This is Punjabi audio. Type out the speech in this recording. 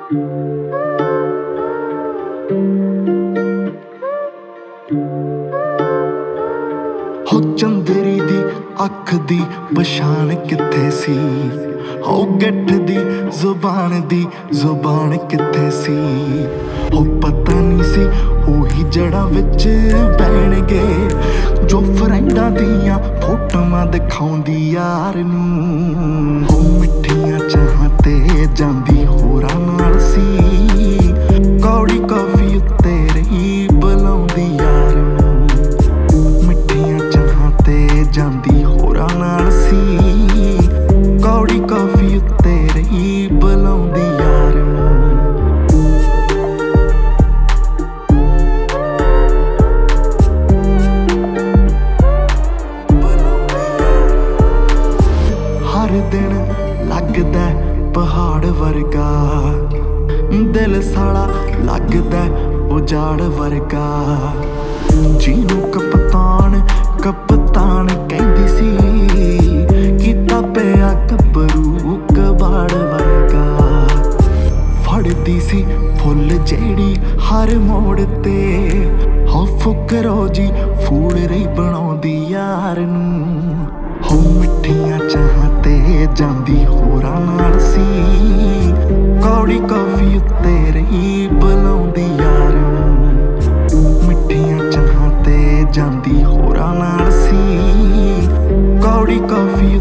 ਹੋ ਚੰਦਰੀ ਦੀ ਅੱਖ ਦੀ ਪਛਾਣ ਕਿੱਥੇ ਸੀ, ਹੋ ਗਿੱਠ ਦੀ ਜ਼ੁਬਾਨ ਕਿੱਥੇ ਸੀ। ਹੋ ਪਤਾ ਨਹੀਂ ਸੀ ਉਹੀ ਜੜ੍ਹਾਂ ਵਿੱਚ ਬਹਿਣਗੇ ਜੋ ਫਰੈਂਡਾਂ ਦੀਆਂ ਫੋਟੋਆਂ ਦਿਖਾਉਂਦੀ ਯਾਰ ਨੂੰ। ਹੋ ਮਿੱਠੀਆਂ ਚਾਹਾਂ ਤੇ ਜਾਂਦੀ ਹੋਰਾਂ ਨਾਲ ਸੀ, ਕੌੜੀ ਕਾਫੀ ਉੱਤੇ ਰਹੀ ਬੁਲਾਉਂਦੀ ਯਾਰ ਨੂੰ। ਮਿੱਠੀਆਂ ਚਾਹਾਂ ਤੇ ਜਾਂਦੀ ਹੋਰਾਂ ਨਾਲ ਸੀ, ਕੌੜੀ ਕਾਫੀ ਉੱਤੇ ਰਹੀ ਬੁਲਾਉਂਦੀ ਯਾਰ ਨੂੰ। ਹਰ ਦਿਨ ਲੱਗਦਾ ਪਹਾੜ ਵਰਗਾ, ਦਿਲ ਸਾਲਾ ਲੱਗਦਾ ਉਜਾੜ ਵਰਗਾ। ਜਿਹਨੂੰ ਕਪਤਾਨ ਕਹਿੰਦੀ ਸੀ, ਕੀਤਾ ਪਿਆ ਗੱਭਰੂ ਕਬਾੜ ਵਰਗਾ। ਫੜਦੀ ਸੀ ਫੁੱਲ ਜਿਹੜੀ ਹਰ ਮੋੜ ਤੇ, ਹੋ ਫੁਕਰੋ ਜੀ ਫੂਲ ਰਹੀ ਬਣਾਉਂਦੀ ਯਾਰ ਨੂੰ। ਹੋ ਮਿੱਠੀਆਂ ਚਾਹਾਂ ਤੇ ਜਾਂਦੀ ਹੋਰਾਂ ਨਾਲ ਸੀ, ਕੌੜੀ ਕਾਫੀ ਉੱਤੇ ਰਹੀ ਬੁਲਾਉਂਦੀ ਯਾਰ ਨੂੰ। ਮਿੱਠੀਆਂ ਚਾਹਾਂ ਤੇ ਜਾਂਦੀ ਹੋਰਾਂ ਨਾਲ ਸੀ, ਕੌੜੀ ਕਾਫੀ